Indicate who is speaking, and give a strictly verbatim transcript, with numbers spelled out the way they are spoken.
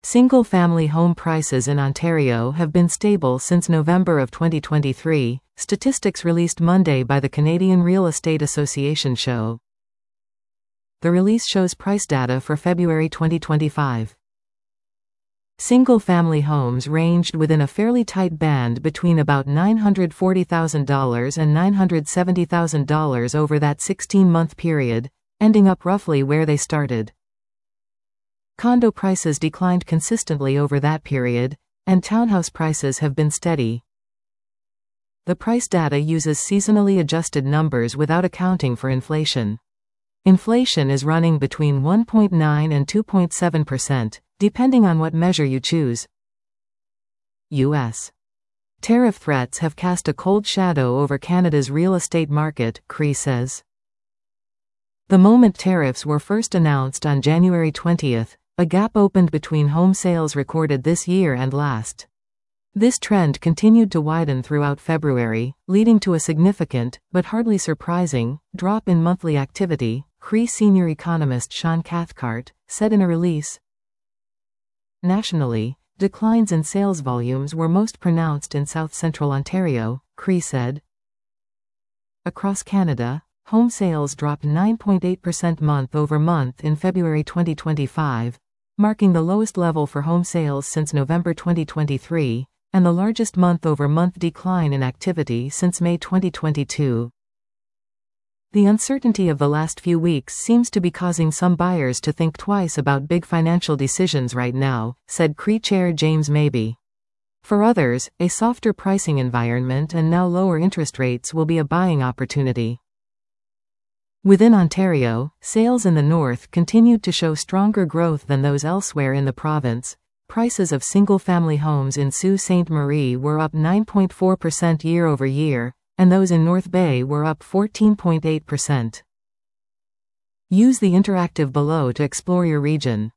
Speaker 1: Single-family home prices in Ontario have been stable since November of twenty twenty-three, statistics released Monday by the Canadian Real Estate Association show. The release shows price data for February twenty twenty-five. Single-family homes ranged within a fairly tight band between about nine hundred forty thousand dollars and nine hundred seventy thousand dollars over that sixteen-month period, ending up roughly where they started. Condo prices declined consistently over that period, and townhouse prices have been steady. The price data uses seasonally adjusted numbers without accounting for inflation. Inflation is running between one point nine and two point seven percent, depending on what measure you choose. U S tariff threats have cast a cold shadow over Canada's real estate market, C R E says. The moment tariffs were first announced on January twentieth, a gap opened between home sales recorded this year and last. This trend continued to widen throughout February, leading to a significant, but hardly surprising, drop in monthly activity, C R E senior economist Sean Cathcart said in a release. Nationally, declines in sales volumes were most pronounced in south-central Ontario, C R E said. Across Canada, home sales dropped nine point eight percent month-over-month in February twenty twenty-five, marking the lowest level for home sales since November twenty twenty-three, and the largest month-over-month decline in activity since May twenty twenty-two. The uncertainty of the last few weeks seems to be causing some buyers to think twice about big financial decisions right now, said C R E Chair James Mabey. For others, a softer pricing environment and now lower interest rates will be a buying opportunity. Within Ontario, sales in the north continued to show stronger growth than those elsewhere in the province. Prices of single-family homes in Sault Ste. Marie were up nine point four percent year-over-year, and those in North Bay were up fourteen point eight percent. Use the interactive below to explore your region.